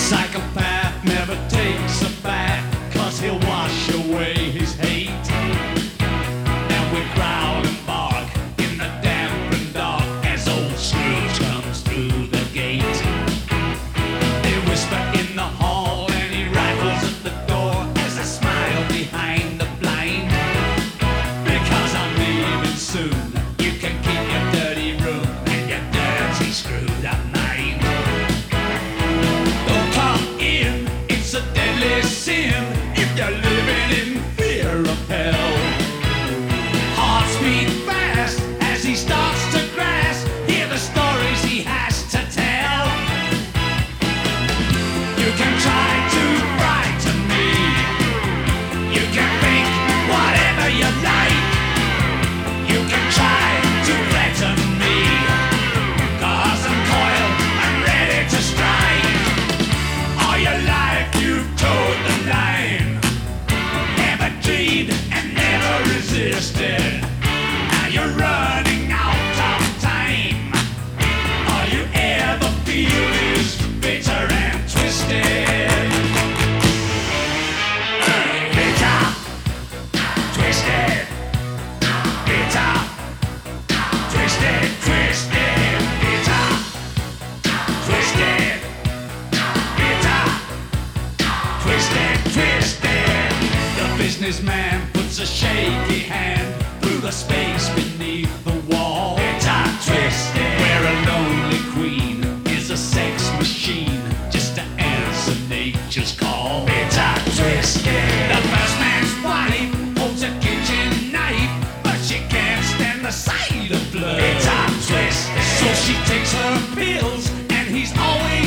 Psychopath never takes a bath, 'cause he'll wash away his hate. And we growl and bark in the damp and dark as old Scrooge comes through the gate. They whisper in the hall and he rattles at the door as I smile behind the blind. Because I'm leaving soon, you can keep your dirty room and your dirty screwed up mind. Don't come in, it's a deadly sin if you're living in fear of hell. Hearts beat fast as he starts to grasp, hear the stories he has to tell. You can try to frighten me, you can think whatever you like, you can try to threaten me, 'cause I'm coiled and ready to strike. All your life you've toed the line, never dreamed and never resisted. Now you're running out of time. All you ever feel is bitter and twisted. Bitter, twisted, bitter, twisted, twisted, bitter, twisted, bitter, twisted, twisted. The businessman puts a shaky hand through the space beneath the wall. Bitter, twisted. Where a lonely queen is a sex machine just to answer nature's call. Bitter, twisted. The first man's wife holds a kitchen knife, but she can't stand the sight of blood. Bitter, twisted. So she takes her pills and he's always